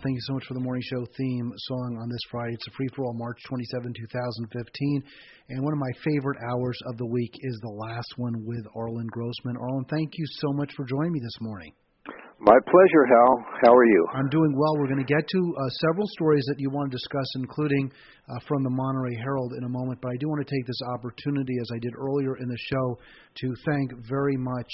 Thank you so much for the morning show theme song on this Friday. It's a free-for-all, March 27, 2015. And one of my favorite hours of the week is the last one with Arlen Grossman. Arlen, thank you so much for joining me this morning. My pleasure, Hal. How are you? I'm doing well. We're going to get to several stories that you want to discuss, including from the Monterey Herald in a moment. But I do want to take this opportunity, as I did earlier in the show, to thank very much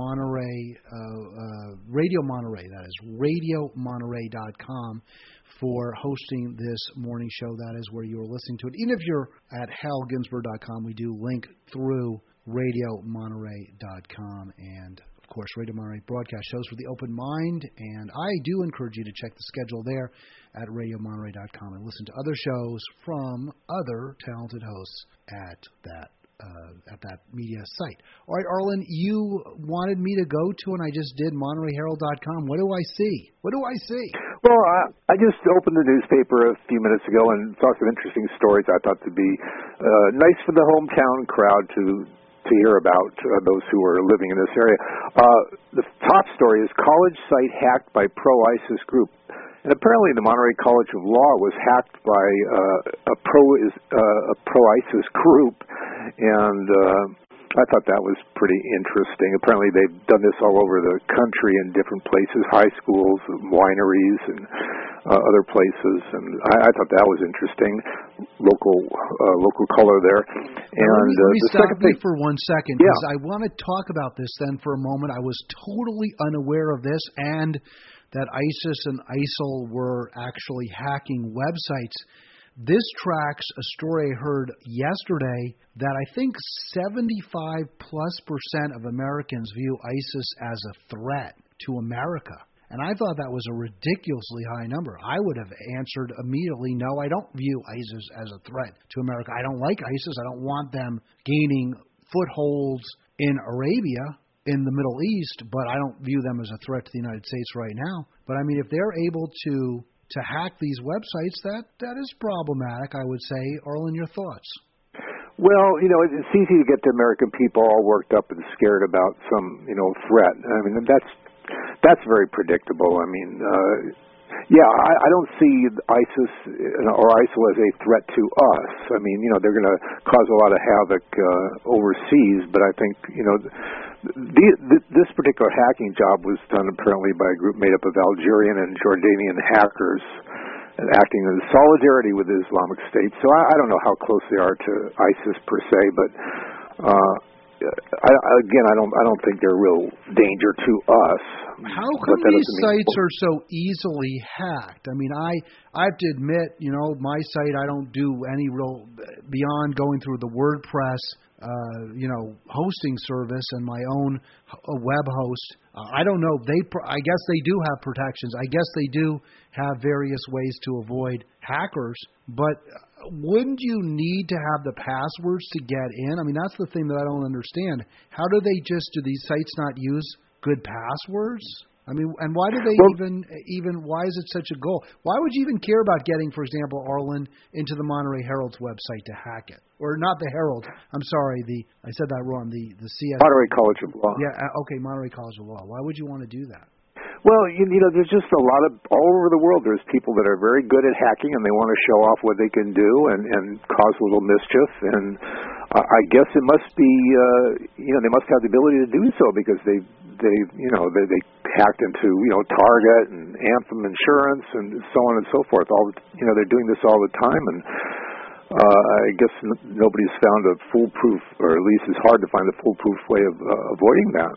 Radio Monterey, that is RadioMonterey.com, for hosting this morning show. That is where you are listening to it. Even if you're at HalGinsberg.com, we do link through RadioMonterey.com, and of course, Radio Monterey broadcast shows for the open mind, and I do encourage you to check the schedule there at RadioMonterey.com and listen to other shows from other talented hosts at that media site. All right, Arlen, you wanted me to go to, and I just did, MontereyHerald.com. What do I see? Well, I just opened the newspaper a few minutes ago and saw some interesting stories I thought would be nice for the hometown crowd to hear about, those who are living in this area. The top story is college site hacked by pro-ISIS group. And apparently the Monterey College of Law was hacked by a pro-ISIS group, and I thought that was pretty interesting. Apparently they've done this all over the country in different places, high schools, wineries, and other places, and I thought that was interesting. Local color there. And let me stop you for 1 second, because yeah. I want to talk about this then for a moment. I was totally unaware of this, and that ISIS and ISIL were actually hacking websites. This tracks a story I heard yesterday that I think 75+% of Americans view ISIS as a threat to America. And I thought that was a ridiculously high number. I would have answered immediately, no, I don't view ISIS as a threat to America. I don't like ISIS. I don't want them gaining footholds in Arabia, in the Middle East, but I don't view them as a threat to the United States right now. But, I mean, if they're able to hack these websites, that is problematic, I would say. Arlen, your thoughts? Well, it's easy to get the American people all worked up and scared about some, threat. I mean, that's very predictable. I mean, I don't see ISIS or ISIL as a threat to us. I mean, they're going to cause a lot of havoc overseas, but I think, this particular hacking job was done apparently by a group made up of Algerian and Jordanian hackers acting in solidarity with the Islamic State. So I don't know how close they are to ISIS per se, but I don't think they're a real danger to us. How come these sites are so easily hacked? I mean, I have to admit, my site, I don't do any real beyond going through the WordPress, hosting service and my own web host. I don't know. I guess they do have protections. I guess they do have various ways to avoid hackers, but wouldn't you need to have the passwords to get in? I mean, that's the thing that I don't understand. How do these sites not use good passwords? I mean, and why do they even why is it such a goal? Why would you even care about getting, for example, Arlen, into the Monterey Herald's website to hack it? Or not the Herald. I'm sorry, I said that wrong. The CS Monterey College of Law. Yeah, okay, Monterey College of Law. Why would you want to do that? Well, there's just a lot of, all over the world, there's people that are very good at hacking and they want to show off what they can do and cause a little mischief. And I guess it must be, they must have the ability to do so because they hacked into, Target and Anthem Insurance and so on and so forth. They're doing this all the time, and I guess nobody's found a foolproof, or at least it's hard to find a foolproof way of avoiding that.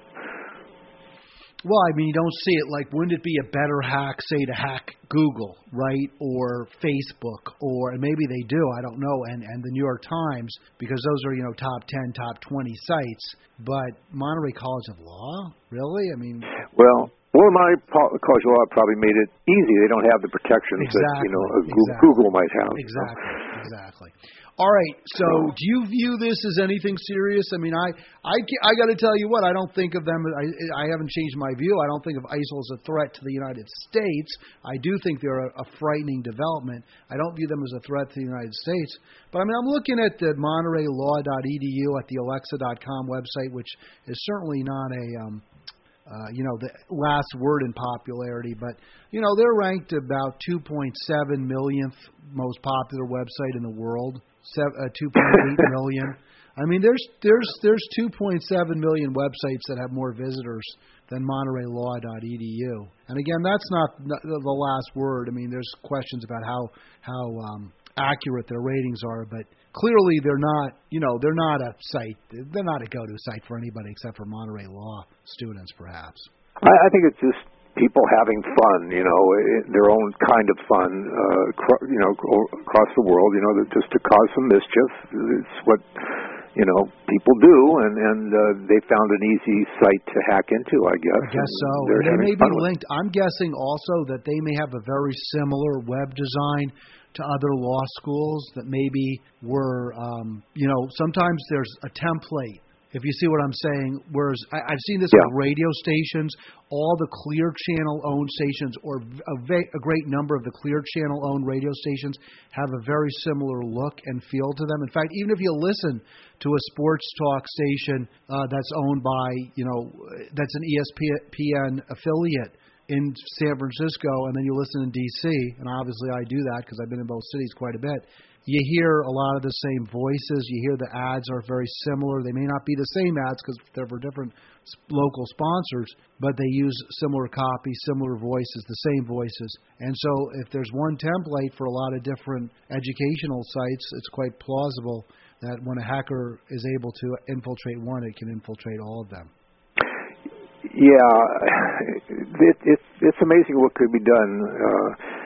Well, I mean, you don't see it. Like, wouldn't it be a better hack, say, to hack Google, right, or Facebook, and maybe they do, I don't know, and the New York Times, because those are, top 10, top 20 sites. But Monterey College of Law? Really? I mean... Well, Monterey College of Law probably made it easy. They don't have the protections that Google might have. Exactly. All right, so do you view this as anything serious? I mean, I got to tell you what, I don't think of them, I haven't changed my view. I don't think of ISIL as a threat to the United States. I do think they're a frightening development. I don't view them as a threat to the United States. But, I mean, I'm looking at the MontereyLaw.edu at the Alexa.com website, which is certainly not the last word in popularity, but they're ranked about 2.7 millionth most popular website in the world, 2.8 million. I mean, there's 2.7 million websites that have more visitors than MontereyLaw.edu. And again, that's not the last word. I mean, there's questions about how accurate their ratings are, but clearly they're not a site. They're not a go-to site for anybody except for Monterey Law students, perhaps. I think it's just people having fun, their own kind of fun, across the world, just to cause some mischief. It's what people do, and they found an easy site to hack into, I guess. I guess so. They may be linked. I'm guessing also that they may have a very similar web design to other law schools that maybe were, sometimes there's a template, if you see what I'm saying, whereas I've seen this with radio stations. All the Clear Channel-owned stations, or a great number of the Clear Channel-owned radio stations, have a very similar look and feel to them. In fact, even if you listen to a sports talk station that's owned by, that's an ESPN affiliate in San Francisco, and then you listen in D.C., and obviously I do that because I've been in both cities quite a bit, you hear a lot of the same voices. You hear the ads are very similar. They may not be the same ads because they're for different local sponsors, but they use similar copy, similar voices, the same voices. And so if there's one template for a lot of different educational sites, it's quite plausible that when a hacker is able to infiltrate one, it can infiltrate all of them. Yeah, it's amazing what could be done.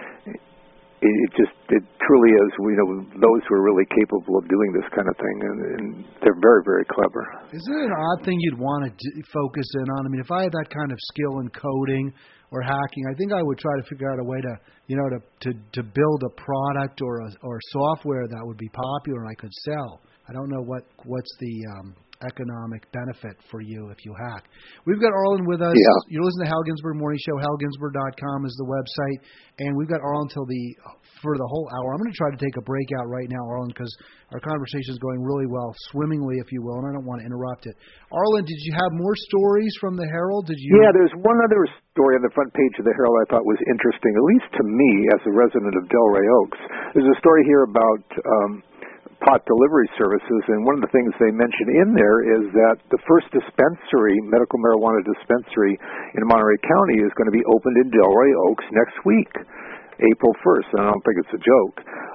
It truly is. Those who are really capable of doing this kind of thing, and they're very, very clever. Isn't it an odd thing you'd want to focus in on? I mean, if I had that kind of skill in coding or hacking, I think I would try to figure out a way to build a product or software that would be popular and I could sell. I don't know what's the economic benefit for you if you hack. We've got Arlen with us. Yeah. You're listening to Hal Ginsberg Morning Show. HalGinsberg.com is the website. And we've got Arlen for the whole hour. I'm going to try to take a break out right now, Arlen, because our conversation is going really well, swimmingly, if you will, and I don't want to interrupt it. Arlen, did you have more stories from the Herald? Yeah, there's one other story on the front page of the Herald I thought was interesting, at least to me as a resident of Delray Oaks. There's a story here about pot delivery services, and one of the things they mention in there is that the first medical marijuana dispensary in Monterey County is going to be opened in Delray Oaks next week, April 1st, and I don't think it's a joke.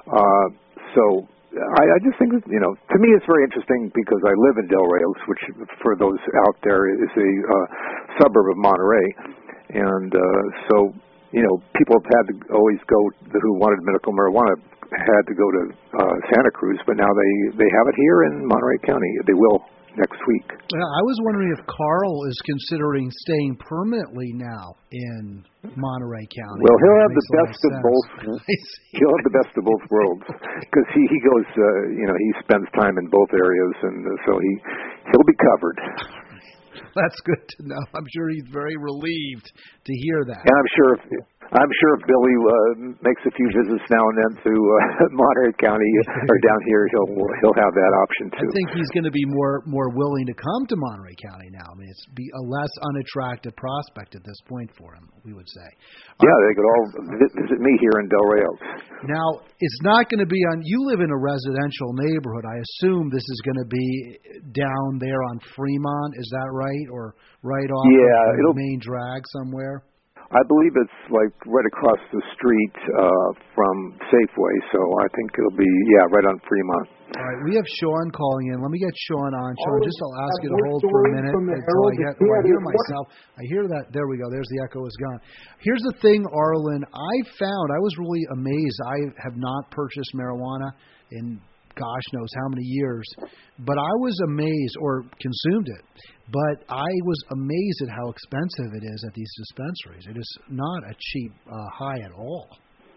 So I just think, to me it's very interesting because I live in Delray Oaks, which for those out there is a suburb of Monterey, and so people have had to always go, who wanted medical marijuana had to go to Santa Cruz, but now they have it here in Monterey County. They will next week. Well, I was wondering if Carl is considering staying permanently now in Monterey County. Well, he'll have the best of both. He'll have the best of both worlds because he goes, he spends time in both areas, and so he'll be covered. That's good to know. I'm sure he's very relieved to hear that. And I'm sure if Billy makes a few visits now and then to Monterey County or down here, he'll have that option too. I think he's going to be more willing to come to Monterey County now. I mean, it's be a less unattractive prospect at this point for him, we would say. Yeah, they could all visit me here in Delray Oaks. Now, it's not going to be on. You live in a residential neighborhood. I assume this is going to be down there on Fremont. Is that right, or right off the main drag somewhere? I believe it's like right across the street from Safeway, so I think it'll be, right on Fremont. All right, we have Sean calling in. Let me get Sean on. Sean, I'll ask you to hold for a minute until I hear myself. I hear that. There we go. There's the echo is gone. Here's the thing, Arlen. I was really amazed. I have not purchased marijuana in gosh knows how many years, but I was amazed, or consumed it, but I was amazed at how expensive it is at these dispensaries. It is not a cheap high at all.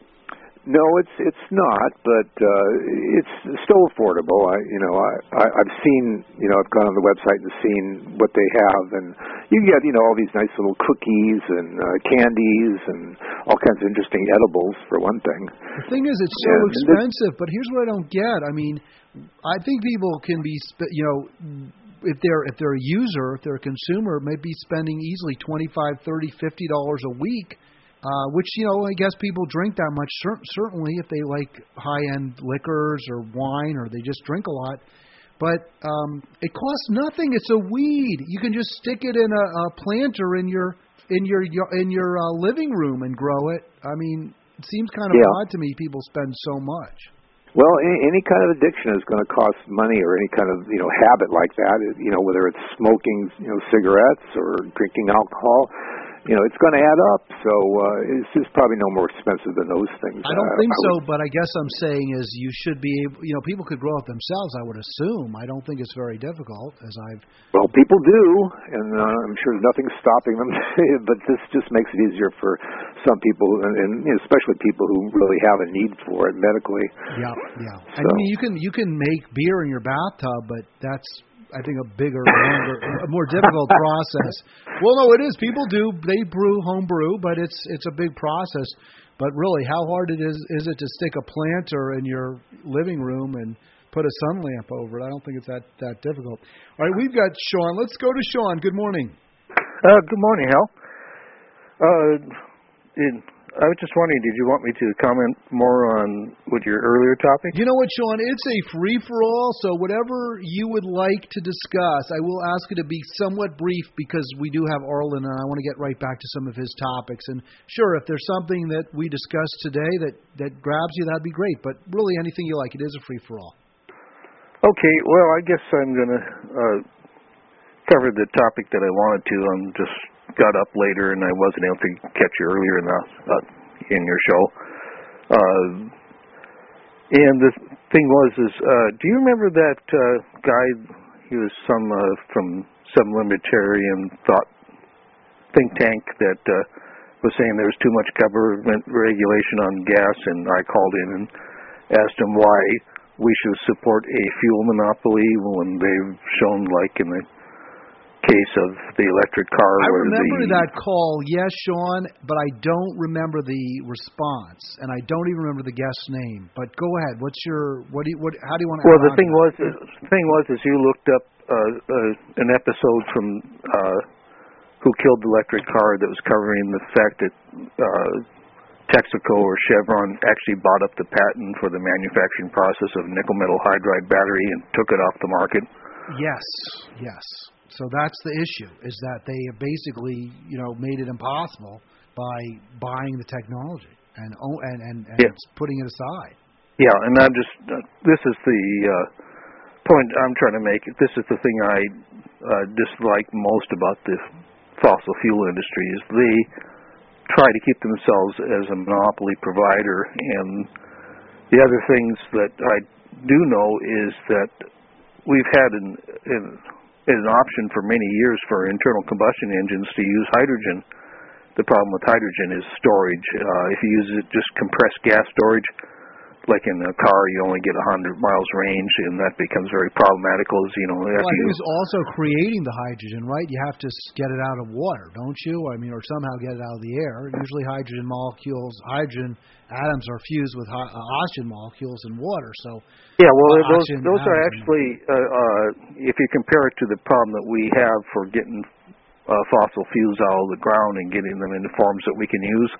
No, it's not, but it's still affordable. I've seen, I've gone on the website and seen what they have, and you get, all these nice little cookies and candies and all kinds of interesting edibles, for one thing. The thing is, it's so expensive, but here's what I don't get. I mean, I think people can be, if they're a user, if they're a consumer, may be spending easily $25, $30, $50 a week, which, I guess people drink that much, certainly if they like high-end liquors or wine or they just drink a lot. But it costs nothing. It's a weed. You can just stick it in a planter in your living room and grow it. I mean, it seems kind of odd to me people spend so much. Well, any kind of addiction is going to cost money, or any kind of habit like that. Whether it's smoking cigarettes or drinking alcohol, it's going to add up. So it's just probably no more expensive than those things. I don't think so, but I guess I'm saying is you should be able. People could grow it themselves, I would assume. I don't think it's very difficult, Well, people do, and I'm sure nothing's stopping them. But this just makes it easier for some people, and especially people who really have a need for it medically. Yeah. So. I mean, you can make beer in your bathtub, but that's, I think, a bigger, longer, a more difficult process. Well, no, it is. People do. They home brew, but it's a big process. But really, how hard is it to stick a planter in your living room and put a sun lamp over it? I don't think it's that difficult. All right, we've got Sean. Let's go to Sean. Good morning. Good morning, Hal. I was just wondering, did you want me to comment more on your earlier topic? You know what, Sean? It's a free-for-all, so whatever you would like to discuss, I will ask you to be somewhat brief because we do have Arlen, and I want to get right back to some of his topics. And sure, if there's something that we discussed today that grabs you, that'd be great. But really, anything you like. It is a free-for-all. Okay, well, I guess I'm going to cover the topic that I wanted to. I'm just got up later and I wasn't able to catch you earlier in your show. And the thing was, do you remember that guy? He was from some libertarian thought think tank that was saying there was too much government regulation on gas, and I called in and asked him why we should support a fuel monopoly when they've shown, like in the case of the electric car. I remember that call, yes, Sean, but I don't remember the response, and I don't even remember the guest's name. But go ahead. How do you want to? Well, the thing was, you looked up an episode from Who Killed the Electric Car that was covering the fact that Texaco or Chevron actually bought up the patent for the manufacturing process of nickel metal hydride battery and took it off the market. Yes. So that's the issue, is that they have basically, made it impossible by buying the technology and putting it aside. Yeah, and I'm just this is the point I'm trying to make. This is the thing I dislike most about the fossil fuel industry is they try to keep themselves as a monopoly provider. And the other things that I do know is that we've had an option for many years for internal combustion engines to use hydrogen. The problem with hydrogen is storage. If you use it just compressed gas storage, like in a car, you only get 100 miles range, and that becomes very problematical. I think it's also creating the hydrogen, right? You have to get it out of water, don't you? I mean, or somehow get it out of the air. Usually hydrogen atoms are fused with oxygen molecules in water. So yeah, well, those are actually, if you compare it to the problem that we have for getting fossil fuels out of the ground and getting them into forms that we can use,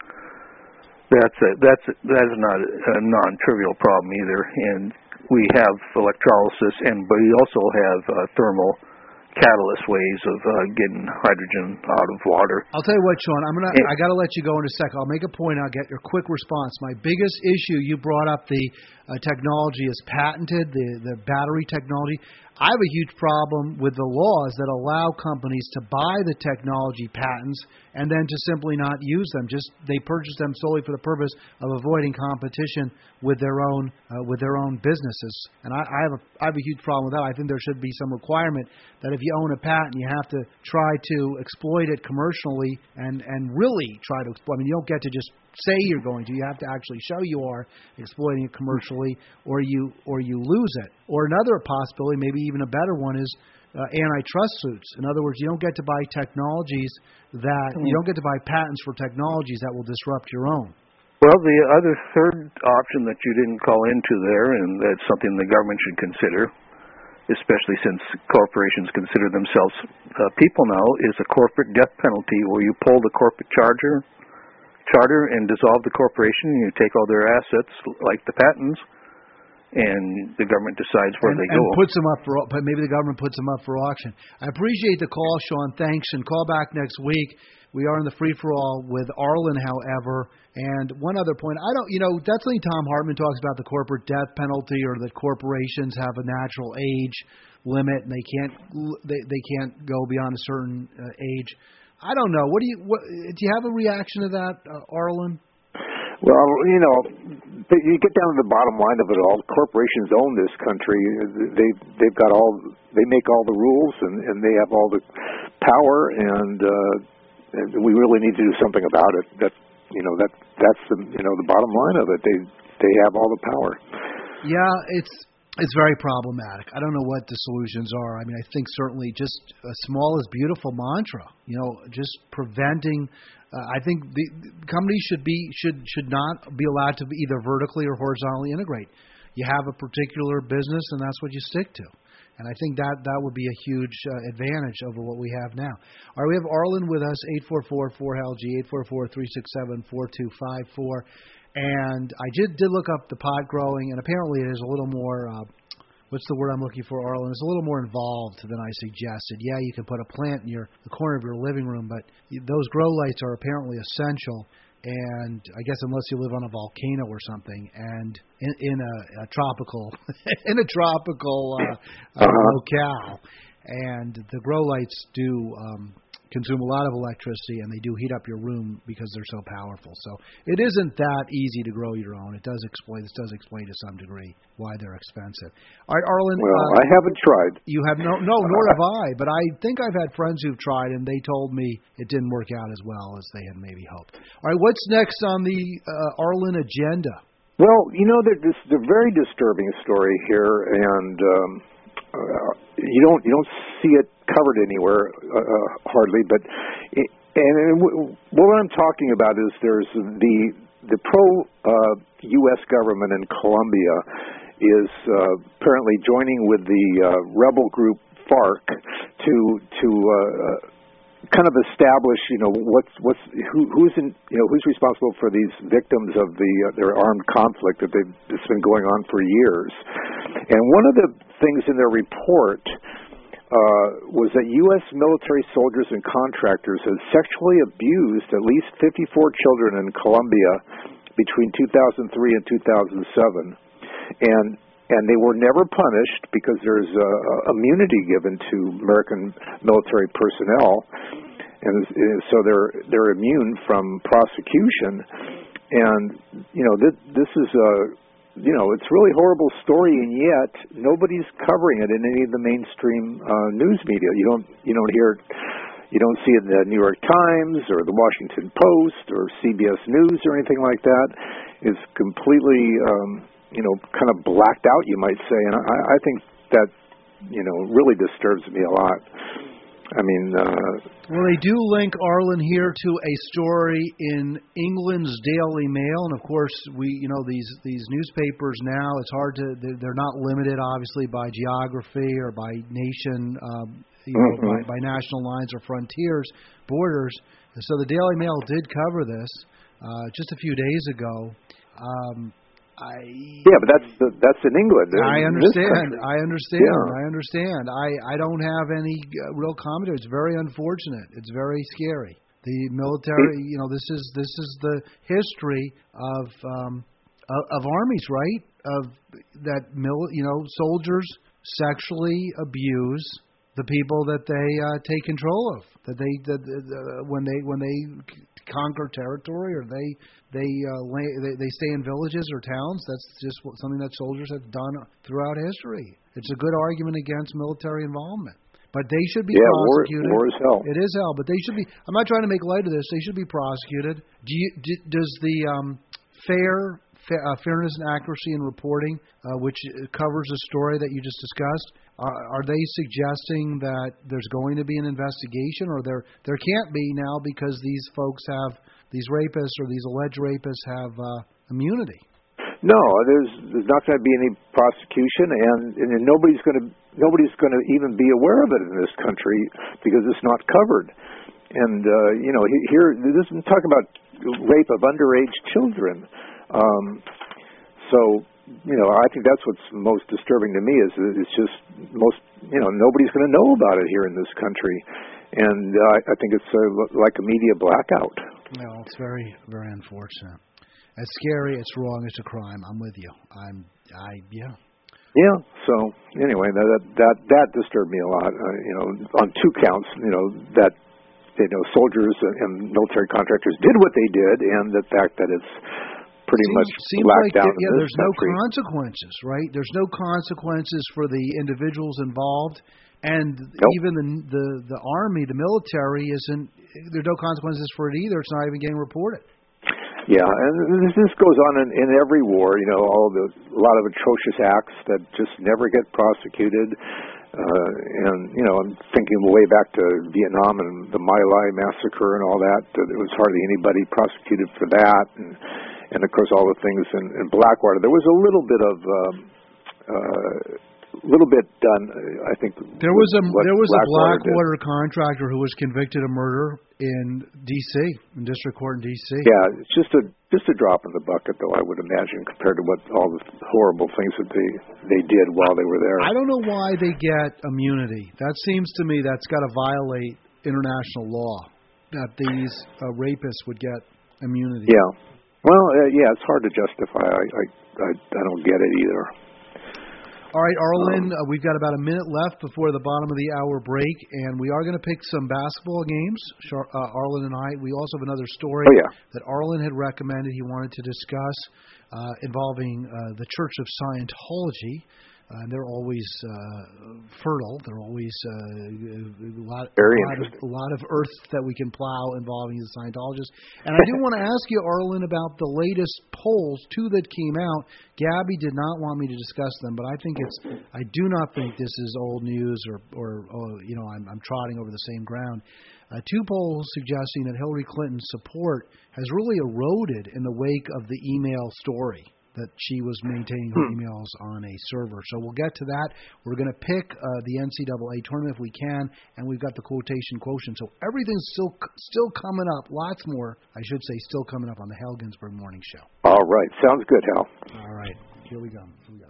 that's not a non-trivial problem either. And we have electrolysis, and we also have thermal catalyst ways of getting hydrogen out of water. I'll tell you what, Sean, I got to let you go in a sec. I'll make a point. I'll get your quick response. My biggest issue, you brought up the technology is patented, the battery technology. I have a huge problem with the laws that allow companies to buy the technology patents and then to simply not use them. They purchase them solely for the purpose of avoiding competition with their own businesses. And I have a huge problem with that. I think there should be some requirement that if you own a patent, you have to try to exploit it commercially and really try to exploit. I mean, you don't get to just say you're going to. You have to actually show you are exploiting it commercially, or you lose it. Or another possibility, maybe even a better one, is antitrust suits. In other words, you don't get to buy technologies you don't get to buy patents for technologies that will disrupt your own. Well, the other third option that you didn't call into there, and that's something the government should consider, especially since corporations consider themselves people now, is a corporate death penalty where you pull the corporate charter and dissolve the corporation, and you take all their assets, like the patents, and the government decides where they go. And puts them up but maybe the government puts them up for auction. I appreciate the call, Sean. Thanks, and call back next week. We are in the free-for-all with Arlen, however. And one other point, that's something Tom Hartman talks about, the corporate death penalty, or that corporations have a natural age limit and they can't go beyond a certain age. I don't know. Do you have a reaction to that, Arlen? Well, you get down to the bottom line of it all. Corporations own this country. They make all the rules, and they have all the power, and we really need to do something about it. That's the bottom line of it. They have all the power. Yeah, it's very problematic. I don't know what the solutions are. I mean, I think certainly just a small is beautiful mantra. Just preventing. I think the companies should not be allowed to either vertically or horizontally integrate. You have a particular business, and that's what you stick to. And I think that would be a huge advantage over what we have now. All right, we have Arlen with us, 844-4HAL-G, 844-367-4254. And I did look up the pot growing, and apparently it is a little more, what's the word I'm looking for, Arlen? It's a little more involved than I suggested. Yeah, you can put a plant in the corner of your living room, but those grow lights are apparently essential. And I guess unless you live on a volcano or something, and in a tropical locale, and the grow lights do consume a lot of electricity, and they do heat up your room because they're so powerful. So it isn't that easy to grow your own. This does explain to some degree why they're expensive. All right, Arlen. Well, I haven't tried. You have nor have I. But I think I've had friends who've tried, and they told me it didn't work out as well as they had maybe hoped. All right, what's next on the Arlen agenda? Well, there's a very disturbing story here, and you don't see it covered anywhere hardly. But what I'm talking about is there's the pro U.S. government in Colombia is apparently joining with the rebel group FARC to kind of establish, who's responsible for these victims of their armed conflict that's been going on for years. And one of the things in their report was that U.S. military soldiers and contractors had sexually abused at least 54 children in Colombia between 2003 and 2007, and they were never punished because there's immunity given to American military personnel, and so they're immune from prosecution. And this is it's a really horrible story, and yet nobody's covering it in any of the mainstream news media. You don't hear it. You don't see it in the New York Times or the Washington Post or CBS News or anything like that. It's completely kind of blacked out, you might say, and I think that really disturbs me a lot. I mean, well, they do link, Arlen, here to a story in England's Daily Mail, and of course, these newspapers now, it's hard to, they're not limited, obviously, by geography or by nation, by national lines or frontiers, borders. And so the Daily Mail did cover this just a few days ago. Yeah, but that's in England. I understand. I understand. Yeah. I understand. I don't have any real commentary. It's very unfortunate. It's very scary. The military, this is the history of armies, right? Soldiers sexually abuse the people that they take control of. When they conquer territory, or they stay in villages or towns. That's just something that soldiers have done throughout history. It's a good argument against military involvement. But they should be prosecuted. War is hell. It is hell, but they should be. I'm not trying to make light of this. They should be prosecuted. Does the fairness and accuracy in reporting, which covers the story that you just discussed, are they suggesting that there's going to be an investigation, or there can't be now because these folks these rapists or these alleged rapists have immunity? No, there's not going to be any prosecution, and nobody's going to even be aware of it in this country because it's not covered. And here this is talking about rape of underage children. So I think that's what's most disturbing to me is that it's just nobody's going to know about it here in this country, and I think it's like a media blackout. No, it's very, very unfortunate. It's scary. It's wrong. It's a crime. I'm with you. Yeah. Yeah. So anyway, that disturbed me a lot. On two counts. That soldiers and military contractors did what they did, and the fact that it's pretty much blacked out. There's no consequences, right? There's no consequences for the individuals involved, and even the army, the military, isn't. There's no consequences for it either. It's not even getting reported. Yeah, and this goes on in every war. A lot of atrocious acts that just never get prosecuted. And I'm thinking way back to Vietnam and the My Lai massacre and all that. There was hardly anybody prosecuted for that, and of course all the things in Blackwater. There was a little bit of done. I think there was a Blackwater contractor who was convicted of murder in D.C. in district court in D.C. Yeah, it's just a drop in the bucket, though, I would imagine, compared to what all the horrible things that they did while they were there. I don't know why they get immunity. That seems to me that's got to violate international law, that these rapists would get immunity. Yeah. Well, it's hard to justify. I don't get it either. All right, Arlen, we've got about a minute left before the bottom of the hour break, and we are going to pick some basketball games, Arlen and I. We also have another story that Arlen had recommended he wanted to discuss involving the Church of Scientology. They're always fertile. They're always a lot of earth that we can plow involving the Scientologists. And I do want to ask you, Arlen, about the latest polls, two that came out. Gabby did not want me to discuss them, but I do not think this is old news or I'm trotting over the same ground. Two polls suggesting that Hillary Clinton's support has really eroded in the wake of the email story, that she was maintaining her emails on a server. So we'll get to that. We're going to pick the NCAA tournament if we can, and we've got the quotation quotient. So everything's still coming up. Lots more, I should say, still coming up on the Hal Ginsberg Morning Show. All right. Sounds good, Hal. All right. Here we go.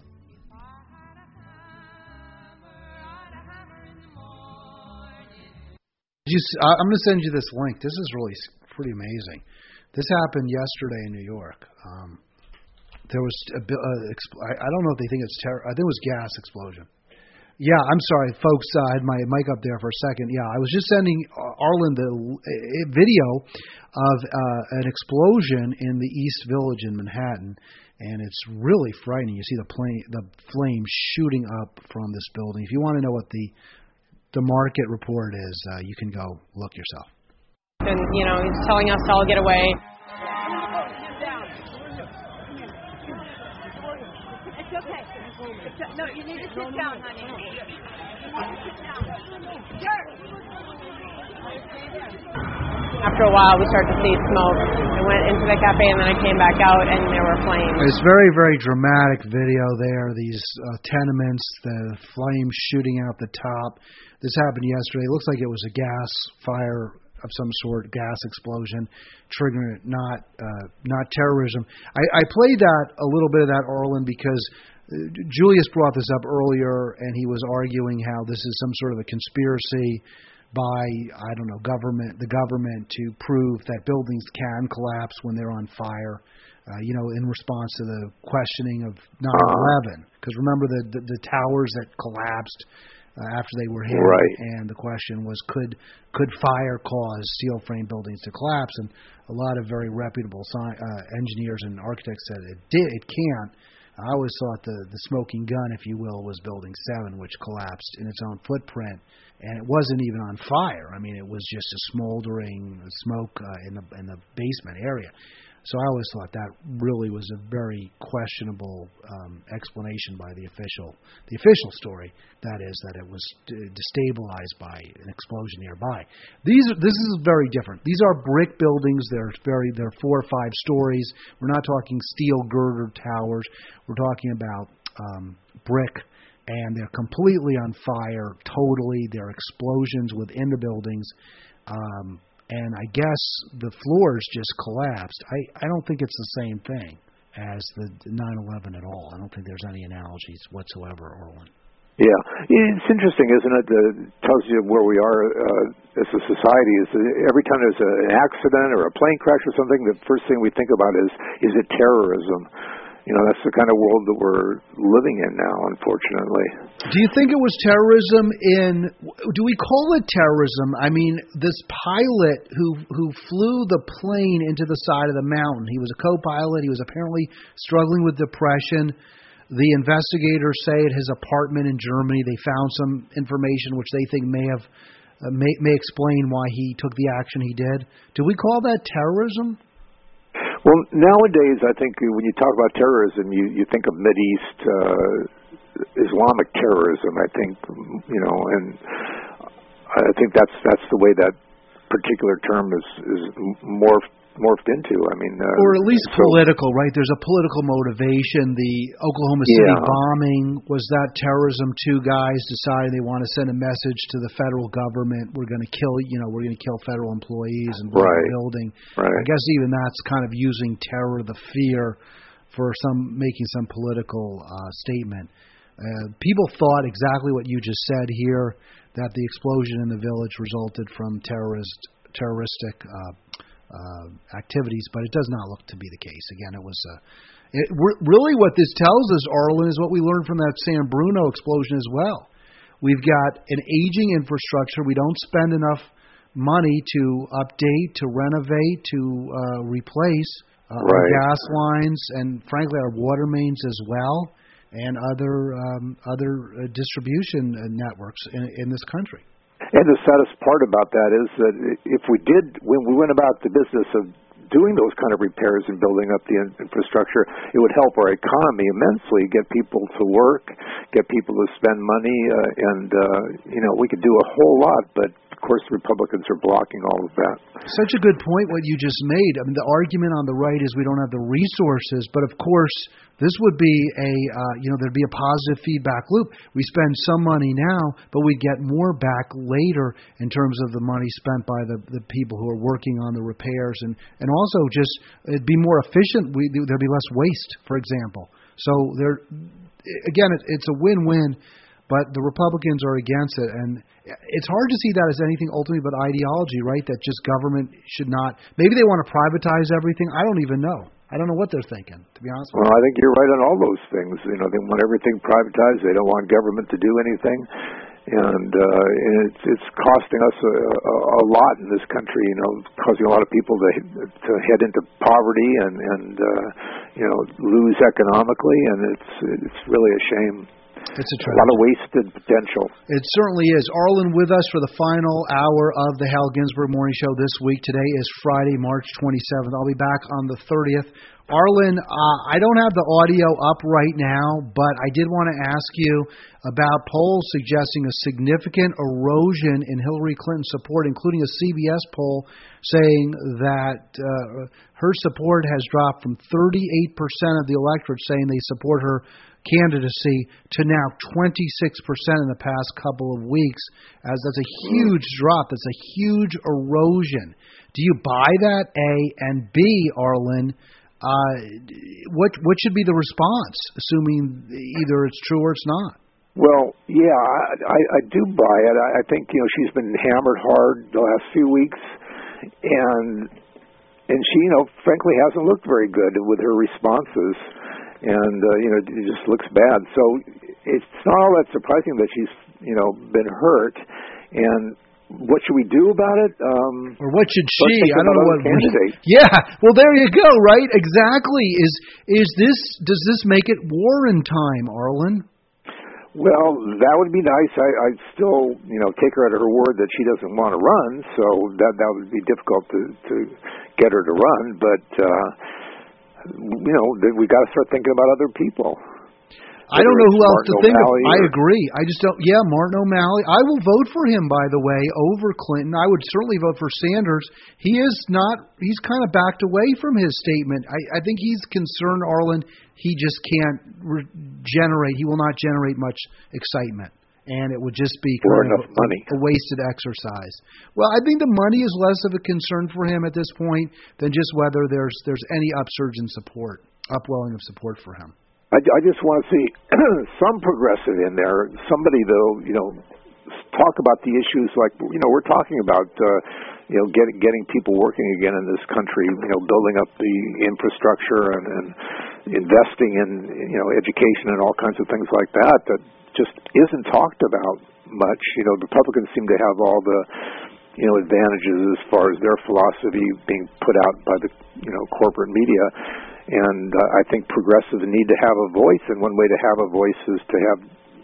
I'm going to send you this link. This is really pretty amazing. This happened yesterday in New York. There was I don't know if they think it's terror. I think it was gas explosion. Yeah, I'm sorry, folks. I had my mic up there for a second. Yeah, I was just sending Arlen the video of an explosion in the East Village in Manhattan, and it's really frightening. You see the flames shooting up from this building. If you want to know what the market report is, you can go look yourself. And he's telling us to all get away. No, you need to sit down, honey. Sure. After a while, we started to see smoke. I went into the cafe, and then I came back out, and there were flames. It's very, very dramatic video there. These tenements, the flames shooting out the top. This happened yesterday. It looks like it was a gas fire of some sort, gas explosion, triggering it, not terrorism. I played that a little bit of that, Arlen, because Julius brought this up earlier, and he was arguing how this is some sort of a conspiracy by, the government to prove that buildings can collapse when they're on fire, in response to the questioning of 9/11. Because remember the towers that collapsed after they were hit, right. And the question was, could fire cause steel frame buildings to collapse? And a lot of very reputable engineers and architects said it can't. I always thought the smoking gun, if you will, was Building 7, which collapsed in its own footprint, and it wasn't even on fire. I mean, it was just a smoldering smoke in the basement area. So I always thought that really was a very questionable explanation by the official story. That is, that it was destabilized by an explosion nearby. This is very different. These are brick buildings. They're 4 or 5 stories. We're not talking steel girder towers. We're talking about brick, and they're completely on fire. Totally, there are explosions within the buildings. And I guess the floors just collapsed. I don't think it's the same thing as the 9/11 at all. I don't think there's any analogies whatsoever, Orlin. Yeah, it's interesting, isn't it? It tells you where we are as a society. Is that every time there's an accident or a plane crash or something, the first thing we think about is it terrorism? You know, that's the kind of world that we're living in now, unfortunately. Do you think it was terrorism do we call it terrorism? I mean, this pilot who flew the plane into the side of the mountain, he was a co-pilot, he was apparently struggling with depression. The investigators say at his apartment in Germany they found some information which they think may explain why he took the action he did. Do we call that terrorism? Well, nowadays, I think when you talk about terrorism, you think of Mideast Islamic terrorism. I think, and I think that's the way that particular term is morphed into. I mean, or at least political, right? There's a political motivation. The Oklahoma City bombing, was that terrorism? 2 guys decided they want to send a message to the federal government. We're going to kill federal employees and burn the building. Right. I guess even that's kind of using terror, the fear, for making some political statement. People thought exactly what you just said here, that the explosion in the village resulted from terroristic activities, but it does not look to be the case. Again, it was really what this tells us, Arlen, is what we learned from that San Bruno explosion as well. We've got an aging infrastructure. We don't spend enough money to update, to renovate, to replace our gas lines, and frankly our water mains as well, and other distribution networks in this country. And the saddest part about that is that when we went about the business of doing those kind of repairs and building up the infrastructure, it would help our economy immensely, get people to work, get people to spend money, and we could do a whole lot, but of course the Republicans are blocking all of that. Such a good point what you just made. I mean, the argument on the right is we don't have the resources, but of course this would be there'd be a positive feedback loop. We spend some money now, but we get more back later in terms of the money spent by the people who are working on the repairs, and also just it'd be more efficient. There'd be less waste, for example. So it's a win-win, but the Republicans are against it, and it's hard to see that as anything ultimately but ideology, right? That just government should not. Maybe they want to privatize everything. I don't even know. I don't know what they're thinking, to be honest with you. Well, I think you're right on all those things. They want everything privatized. They don't want government to do anything. And it's costing us a lot in this country, causing a lot of people to head into poverty and lose economically, and it's really a shame. It's a lot of wasted potential. It certainly is. Arlen with us for the final hour of the Hal Ginsberg Morning Show this week. Today is Friday, March 27th. I'll be back on the 30th. Arlen, I don't have the audio up right now, but I did want to ask you about polls suggesting a significant erosion in Hillary Clinton's support, including a CBS poll saying that her support has dropped from 38% of the electorate saying they support her candidacy to now 26% in the past couple of weeks. As that's a huge drop. That's a huge erosion. Do you buy that, A? And B, Arlen, what should be the response, assuming either it's true or it's not? Well, yeah, I do buy it. I think she's been hammered hard the last few weeks, and she frankly hasn't looked very good with her responses, and it just looks bad. So it's not all that surprising that she's been hurt, and what should we do about it? Or what should she? I don't know what. Yeah. Well, there you go. Right. Exactly. Does this make it war in time, Arlen? Well, that would be nice. I'd still, take her at her word that she doesn't want to run, so that would be difficult to get her to run. But we got to start thinking about other people. I don't know who else to think of. I or agree. I just don't. Yeah, Martin O'Malley. I will vote for him, by the way, over Clinton. I would certainly vote for Sanders. He is not. He's kind of backed away from his statement. I think he's concerned, Arlen. He just can't generate. He will not generate much excitement, and it would just be kind of a wasted exercise. Well, I think the money is less of a concern for him at this point than just whether there's any upsurge in support, upwelling of support for him. I just want to see some progressive in there. Somebody, though, talk about the issues like, we're talking about, getting people working again in this country, building up the infrastructure and investing in, education and all kinds of things like that just isn't talked about much. Republicans seem to have all the, advantages as far as their philosophy being put out by the, corporate media. And I think progressives need to have a voice, and one way to have a voice is to have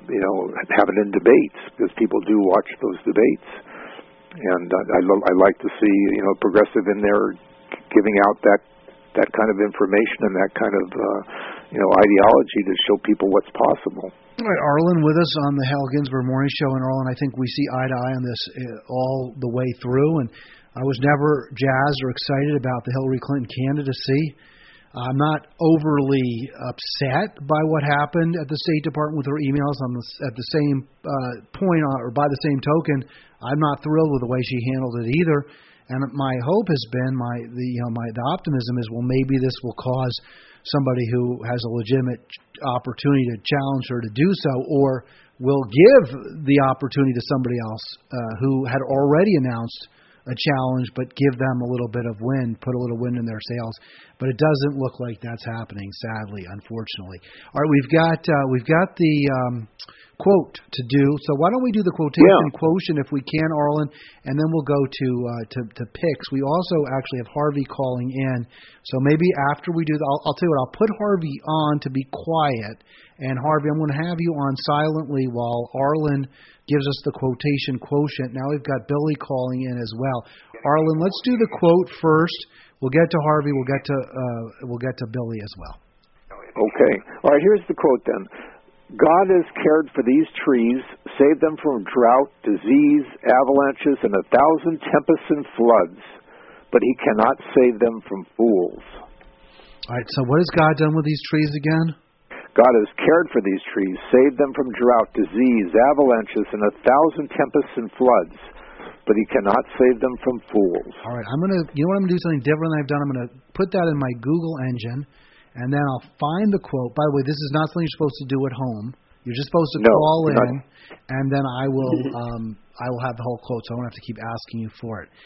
it in debates, because people do watch those debates. And I like to see progressive in there giving out that kind of information and that kind of ideology to show people what's possible. All right, Arlen with us on the Hal Ginsberg Morning Show, and Arlen, I think we see eye to eye on this all the way through. And I was never jazzed or excited about the Hillary Clinton candidacy. I'm not overly upset by what happened at the State Department with her emails. At the same point, or by the same token, I'm not thrilled with the way she handled it either. And my hope has been, the optimism is, well, maybe this will cause somebody who has a legitimate opportunity to challenge her to do so, or will give the opportunity to somebody else who had already announced a challenge, but give them a little bit of wind, put a little wind in their sails. But it doesn't look like that's happening, sadly, unfortunately. All right, we've got the quote to do. So why don't we do the quotation quotient if we can, Arlen, and then we'll go to picks. We also actually have Harvey calling in. So maybe after we do that, I'll tell you what, I'll put Harvey on to be quiet. And Harvey, I'm going to have you on silently while Arlen gives us the quotation quotient. Now we've got Billy calling in as well. Arlen, let's do the quote first. We'll get to Harvey. We'll get to Billy as well. Okay. All right. Here's the quote then. God has cared for these trees, saved them from drought, disease, avalanches, and 1,000 tempests and floods, but He cannot save them from fools. All right. So what has God done with these trees again? God has cared for these trees, saved them from drought, disease, avalanches, and 1,000 tempests and floods, but He cannot save them from fools. All right, you know what, I'm going to do something different than I've done. I'm going to put that in my Google engine, and then I'll find the quote. By the way, this is not something you're supposed to do at home. You're just supposed to call in, and then I will have the whole quote, so I won't have to keep asking you for it.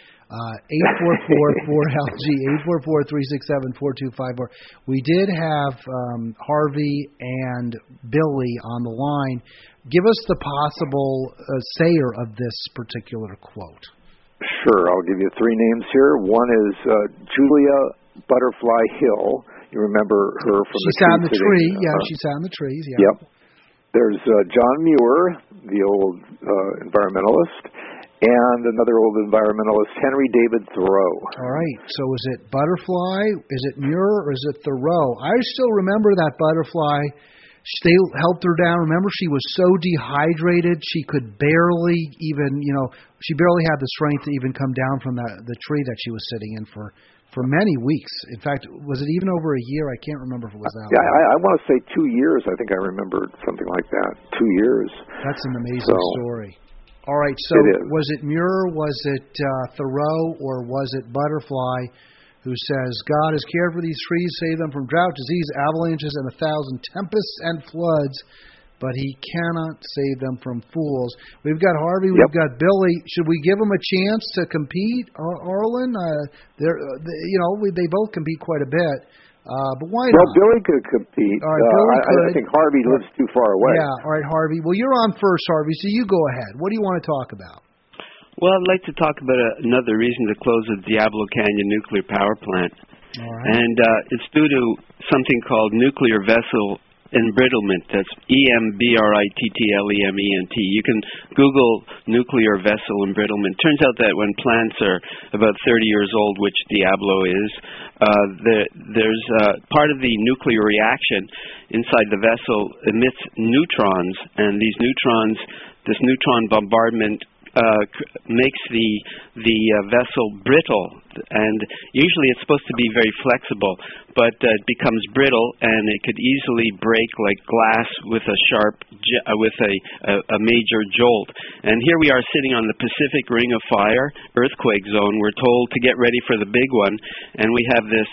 844-4LG, 844-367-4254. We did have Harvey and Billy on the line. Give us the possible sayer of this particular quote. Sure. I'll give you three names here. One is Julia Butterfly Hill. You remember her from She sat in the tree. Yeah, she sat in the trees. Yeah. Yep. There's John Muir, the old environmentalist, and another old environmentalist, Henry David Thoreau. All right. So is it Butterfly? Is it Muir? Or is it Thoreau? I still remember that Butterfly. They helped her down. Remember, she was so dehydrated, she could barely even, she barely had the strength to even come down from the tree that she was sitting in for many weeks. In fact, was it even over a year? I can't remember if it was that long. I want to say 2 years. I think I remember something like that. 2 years. That's an amazing story. All right, so was it Muir, was it Thoreau, or was it Butterfly, who says, God has cared for these trees, saved them from drought, disease, avalanches, and 1,000 tempests and floods, but He cannot save them from fools. We've got Harvey, we've got Billy. Should we give them a chance to compete, Arlen? They both compete quite a bit. But why not? Well, Billy could compete. All right, Billy could. I think Harvey lives too far away. Yeah, all right, Harvey. Well, you're on first, Harvey, so you go ahead. What do you want to talk about? Well, I'd like to talk about another reason to close the Diablo Canyon nuclear power plant. All right. And it's due to something called nuclear vessel embrittlement. That's embrittlement. You can Google nuclear vessel embrittlement. Turns out that when plants are about 30 years old, which Diablo is, there's part of the nuclear reaction inside the vessel emits neutrons, and these neutrons, this neutron bombardment makes the vessel brittle, and usually it's supposed to be very flexible, but it becomes brittle, and it could easily break like glass with a sharp, with a major jolt. And here we are sitting on the Pacific Ring of Fire, earthquake zone. We're told to get ready for the big one, and we have these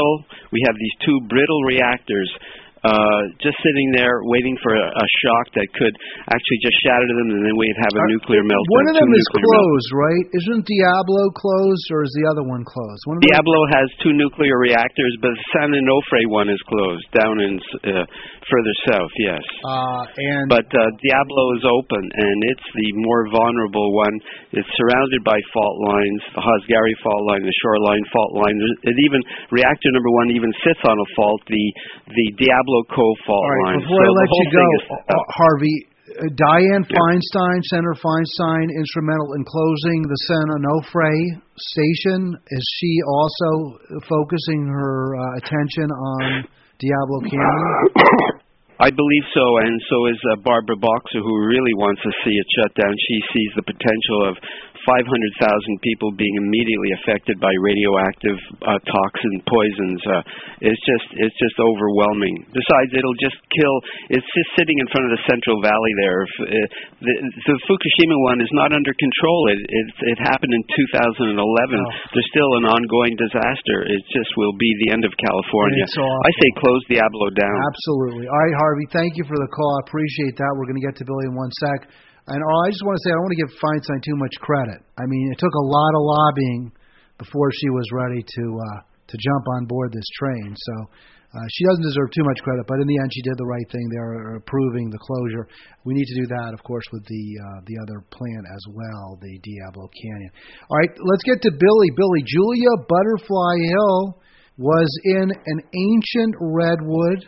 two brittle reactors just sitting there waiting for a shock that could actually just shatter them, and then we'd have a nuclear meltdown. One of them is closed, right? Isn't Diablo closed, or is the other one closed? Diablo has two nuclear reactors, but the San Onofre one is closed, down in further south, yes. But Diablo is open, and it's the more vulnerable one. It's surrounded by fault lines, the Hasgari fault line, the Shoreline fault line. Reactor number one even sits on a fault, the Diablo Cove fault line. Before I let you go, Harvey, Dianne Feinstein, Senator Feinstein, instrumental in closing the San Onofre station. Is she also focusing her attention on Diablo Canyon? I believe so, and so is Barbara Boxer, who really wants to see it shut down. She sees the potential of 500,000 people being immediately affected by radioactive toxin poisons. It's just overwhelming. Besides, it'll just kill. It's just sitting in front of the Central Valley there. The Fukushima one is not under control. It happened in 2011. There's still an ongoing disaster. It just will be the end of California. I say close Diablo down. Absolutely. All right, Harvey, thank you for the call. I appreciate that. We're going to get to Billy in one sec. And I just want to say, I don't want to give Feinstein too much credit. I mean, it took a lot of lobbying before she was ready to jump on board this train. So she doesn't deserve too much credit, but in the end, she did the right thing. They are approving the closure. We need to do that, of course, with the other plant as well, the Diablo Canyon. All right, let's get to Billy. Billy, Julia Butterfly Hill was in an ancient redwood,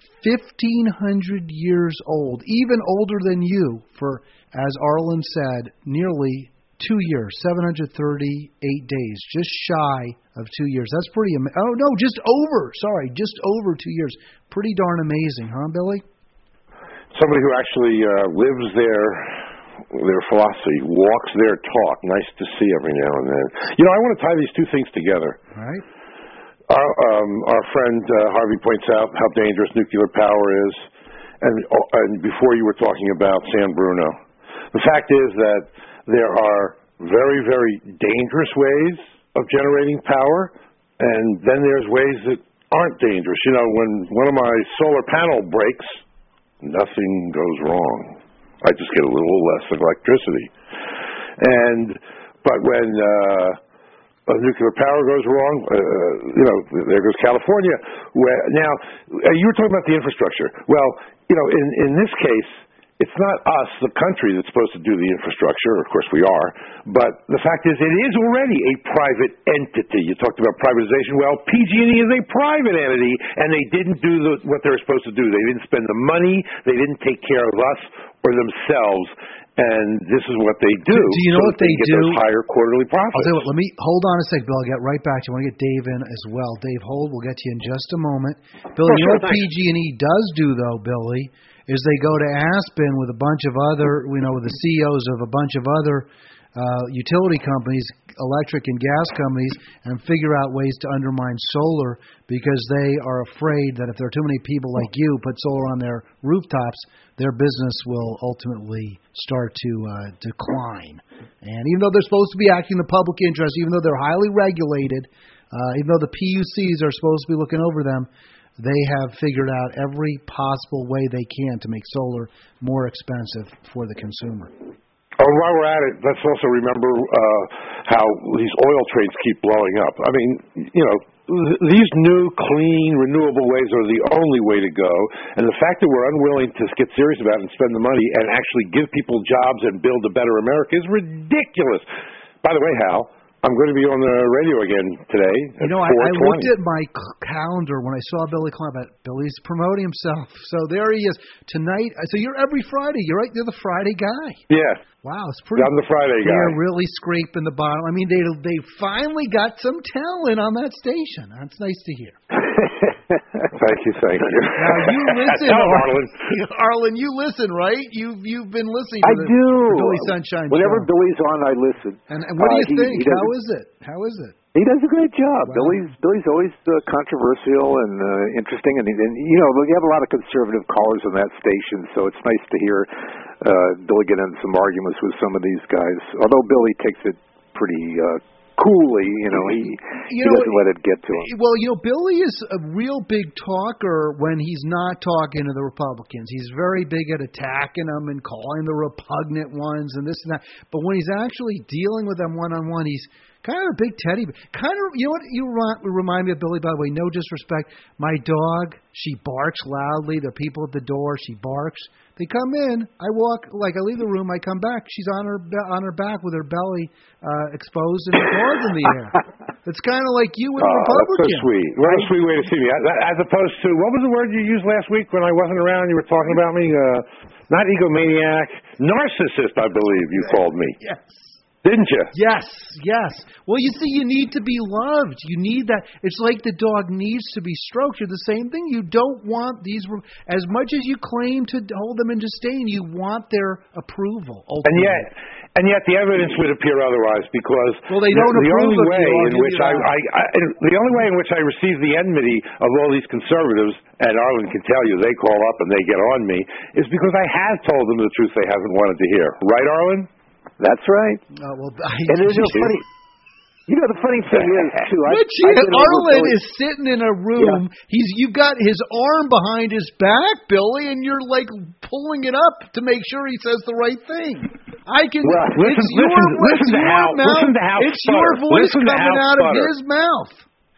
1,500 years old, even older than you, for, as Arlen said, nearly 2 years, 738 days, just shy of 2 years. That's pretty amazing. Oh, no, just over 2 years. Pretty darn amazing, huh, Billy? Somebody who actually lives their philosophy, walks their talk. Nice to see every now and then. You know, I want to tie these two things together. All right. Our friend Harvey points out how dangerous nuclear power is, and before you were talking about San Bruno. The fact is that there are very, very dangerous ways of generating power, and then there's ways that aren't dangerous. You know, when one of my solar panel breaks, nothing goes wrong. I just get a little less electricity. But when nuclear power goes wrong, there goes California. Now, you were talking about the infrastructure. Well, in this case, it's not us, the country, that's supposed to do the infrastructure. Of course we are. But the fact is, it is already a private entity. You talked about privatization. Well, PG&E is a private entity, and they didn't do what they were supposed to do. They didn't spend the money. They didn't take care of us or themselves. And this is what they do. Do you know what they do? Those higher quarterly profits. I'll tell you what, let me hold on a sec, Bill. I'll get right back to you. I want to get Dave in as well. Dave, hold. We'll get to you in just a moment. Billy, you know what PG&E does do, though, Billy, is they go to Aspen with a bunch of other, with the CEOs of a bunch of other utility companies, electric and gas companies, and figure out ways to undermine solar because they are afraid that if there are too many people like you put solar on their rooftops, their business will ultimately start to decline. And even though they're supposed to be acting in the public interest, even though they're highly regulated, even though the PUCs are supposed to be looking over them, they have figured out every possible way they can to make solar more expensive for the consumer. Oh, while we're at it, let's also remember how these oil trades keep blowing up. I mean, these new, clean, renewable ways are the only way to go. And the fact that we're unwilling to get serious about it and spend the money and actually give people jobs and build a better America is ridiculous. By the way, Hal, I'm going to be on the radio again today. You know, I looked at my calendar when I saw Billy Klein. Billy's promoting himself. So there he is tonight. So you're every Friday. You're right. You're the Friday guy. Yeah. Wow, it's pretty. I'm the Friday guy. They're really scraping the bottom. I mean, they finally got some talent on that station. That's nice to hear. Thank you. Now you listen, Arlen. Arlen, you listen, right? You've been listening. I to do. Billy Sunshine Whenever show. Billy's on, I listen. And what do you think? How is it? He does a great job. Wow. Billy's always controversial and interesting, and you know, you have a lot of conservative callers on that station, so it's nice to hear Billy get into some arguments with some of these guys. Although Billy takes it pretty coolly, you know, he doesn't let it get to him. Well, you know, Billy is a real big talker when he's not talking to the Republicans. He's very big at attacking them and calling the repugnant ones and this and that. But when he's actually dealing with them one-on-one, he's kind of a big teddy bear. Kind of, you know what you remind me of, Billy, by the way, no disrespect. My dog, she barks loudly. The people at the door, she barks. They come in. I walk, like I leave the room. I come back. She's on her back with her belly exposed and her claws in the air. It's kind of like you with a Republican. That's so sweet. What a sweet way to see me. As opposed to, what was the word you used last week when I wasn't around? You were talking about me. Not egomaniac, narcissist. I believe you called me. Yes. Didn't you? Yes. Well, you see, you need to be loved. You need that. It's like the dog needs to be stroked. You're the same thing. You don't want these, as much as you claim to hold them in disdain, you want their approval. Ultimately. And yet the evidence would appear otherwise, because they don't the only approve way of in which the only way in which I receive the enmity of all these conservatives, and Arlen can tell you, they call up and they get on me, is because I have told them the truth they haven't wanted to hear. Right, Arlen? That's right. And it's so funny. You know, the funny thing is, too, Arlen is sitting in a room. Yeah. You've got his arm behind his back, Billy, and you're like pulling it up to make sure he says the right thing. I can. Well, listen to how it's your voice coming out of his mouth.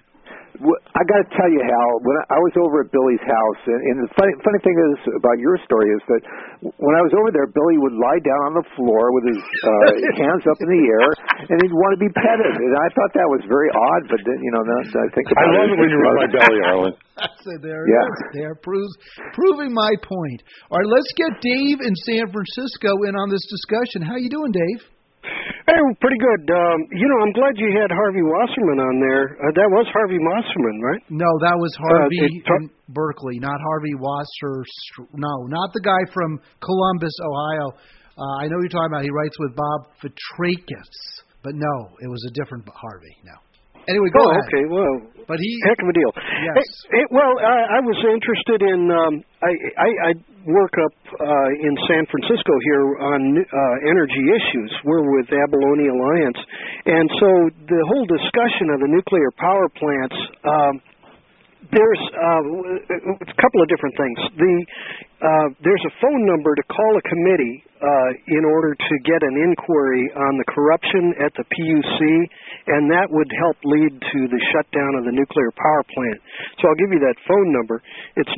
I got to tell you, Hal, when I was over at Billy's house, and the funny thing is about your story is that when I was over there, Billy would lie down on the floor with his hands up in the air, and he'd want to be petted. And I thought that was very odd, but then, you know, now I think about it. I love it when you rub my belly, Arlen. There it is. There, proving my point. All right, let's get Dave in San Francisco in on this discussion. How you doing, Dave? Hey, pretty good. You know, I'm glad you had Harvey Wasserman on there. That was Harvey Wasserman, right? No, that was Harvey in Berkeley, not Harvey Wasser. No, not the guy from Columbus, Ohio. I know who you're talking about. He writes with Bob Fitrakis. But no, it was a different Harvey. No. Anyway, go ahead. Okay, well, but heck of a deal. Yes. I was interested in. I work up in San Francisco here on energy issues. We're with Abalone Alliance, and so the whole discussion of the nuclear power plants. There's a couple of different things. There's a phone number to call a committee in order to get an inquiry on the corruption at the PUC, and that would help lead to the shutdown of the nuclear power plant. So I'll give you that phone number. It's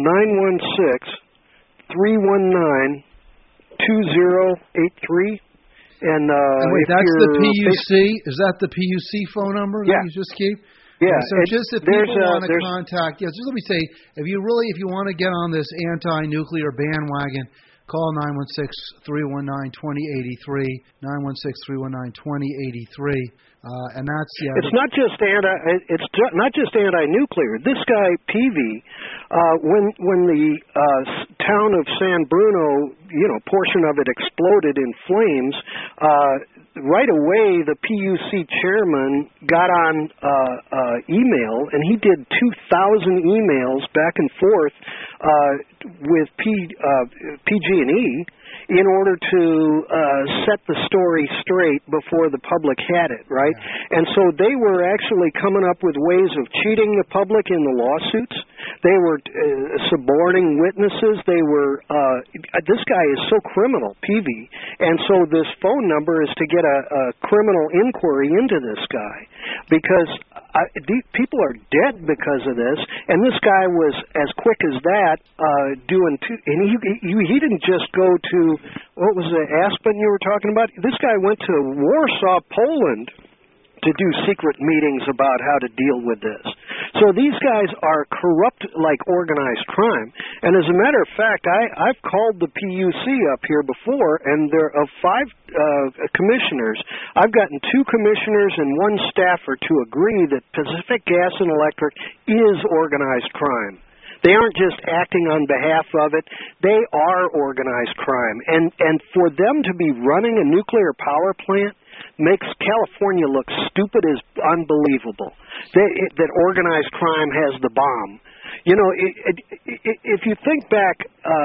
916-319-2083. And wait, that's the PUC? Is that the PUC phone number that you just gave? Yeah. So just if people want to contact, just let me say, if you want to get on this anti-nuclear bandwagon, call 916-319-2083, 916-319-2083, and that's It's not just anti-nuclear. This guy Peavy, when the town of San Bruno, portion of it exploded in flames. Right away, the PUC chairman got on email, and he did 2,000 emails back and forth with PG&E in order to set the story straight before the public had it, right? Yeah. And so they were actually coming up with ways of cheating the public in the lawsuits. They were suborning witnesses. They were this guy is so criminal, Peavy, and so this phone number is to get a criminal inquiry into this guy, because people are dead because of this. And this guy was as quick as that and he didn't just go to, what was the Aspen you were talking about? This guy went to Warsaw, Poland, to to do secret meetings about how to deal with this. So these guys are corrupt like organized crime. And as a matter of fact, I've called the PUC up here before, and there of 5 commissioners, I've gotten 2 commissioners and 1 staffer to agree that Pacific Gas and Electric is organized crime. They aren't just acting on behalf of it. They are organized crime. And for them to be running a nuclear power plant makes California look stupid as unbelievable. That organized crime has the bomb. You know, if you think back,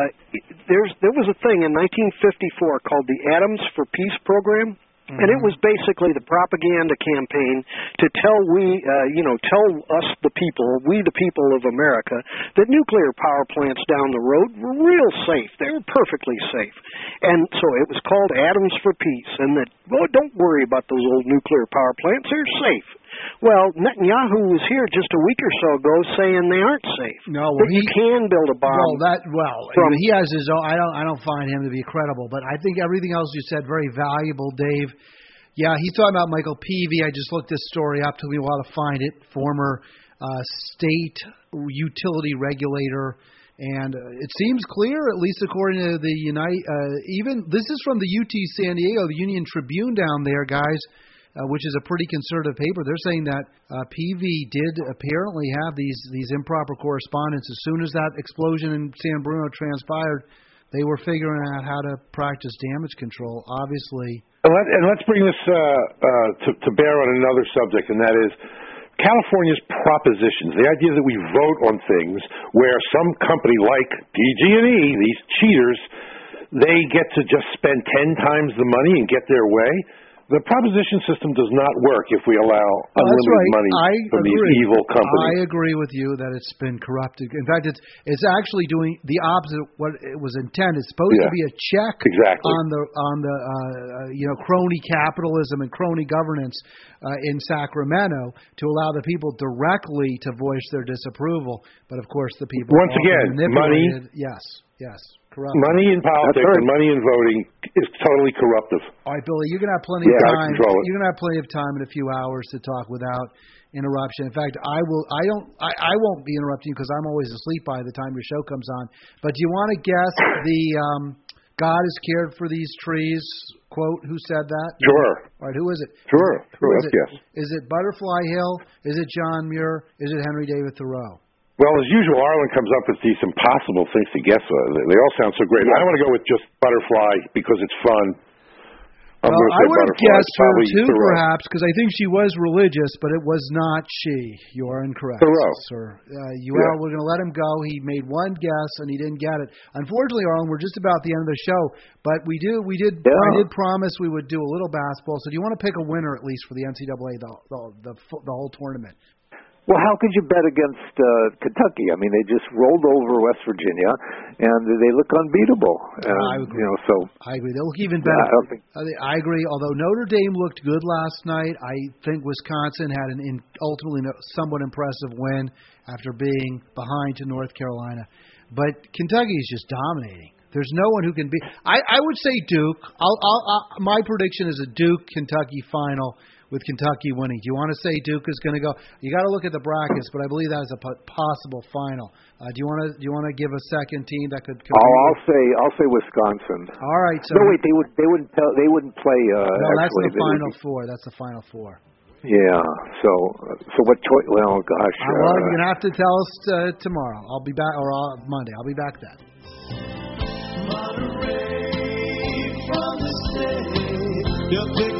there was a thing in 1954 called the Atoms for Peace program. And it was basically the propaganda campaign to tell tell us the people, we the people of America, that nuclear power plants down the road were real safe. They were perfectly safe. And so it was called Atoms for Peace. And that, well, don't worry about those old nuclear power plants. They're safe. Well, Netanyahu was here just a week or so ago saying they aren't safe. No, well, that you can build a bomb. He has his own. I don't find him to be credible, but I think everything else you said very valuable, Dave. Yeah, he's talking about Michael Peavy. I just looked this story up. Took me a while to find it. Former state utility regulator, and it seems clear, at least according to the even this is from the UT San Diego, the Union Tribune down there, guys. Which is a pretty conservative paper. They're saying that Peavy did apparently have these improper correspondence. As soon as that explosion in San Bruno transpired, they were figuring out how to practice damage control, obviously. And let's bring this to bear on another subject, and that is California's propositions. The idea that we vote on things where some company like PG&E, these cheaters, they get to just spend 10 times the money and get their way. The proposition system does not work if we allow unlimited money from these evil companies. I agree with you that it's been corrupted. In fact, it's actually doing the opposite of what it was intended. It's supposed to be a check on the crony capitalism and crony governance in Sacramento to allow the people directly to voice their disapproval. But of course, the people once again, money. Yes. Corrupt. Money in politics and money in voting is totally corruptive. All right, Billy, you're gonna have plenty of time. You're gonna have plenty of time in a few hours to talk without interruption. In fact, I won't be interrupting you because I'm always asleep by the time your show comes on. But do you want to guess the "God has cared for these trees" quote? Who said that? Sure. All right, who is it? Sure. Yes. Is it Butterfly Hill? Is it John Muir? Is it Henry David Thoreau? Well, as usual, Arlen comes up with these impossible things to guess. They all sound so great. I want to go with just Butterfly because it's fun. I would have guessed her too, perhaps, because I think she was religious, but it was not she. You are incorrect, sir. We're going to let him go. He made one guess and he didn't get it. Unfortunately, Arlen, we're just about the end of the show, but I did promise we would do a little basketball. So do you want to pick a winner at least for the NCAA, the whole tournament? Well, how could you bet against Kentucky? I mean, they just rolled over West Virginia, and they look unbeatable. I agree. I agree. They look even better. I agree. Although Notre Dame looked good last night, I think Wisconsin had an ultimately somewhat impressive win after being behind to North Carolina. But Kentucky is just dominating. There's no one who can beat. I would say Duke. My prediction is a Duke-Kentucky final, with Kentucky winning. Do you want to say Duke is going to go? You got to look at the brackets, but I believe that is a possible final. Do you want to give a second team that could? I'll say Wisconsin. All right. So no, wait, they wouldn't play. No, that's the Final Four. That's the Final Four. Yeah. So what choice? Well, gosh. Well, you're gonna have to tell us tomorrow. I'll be back, or Monday. I'll be back then. Monterey from the state,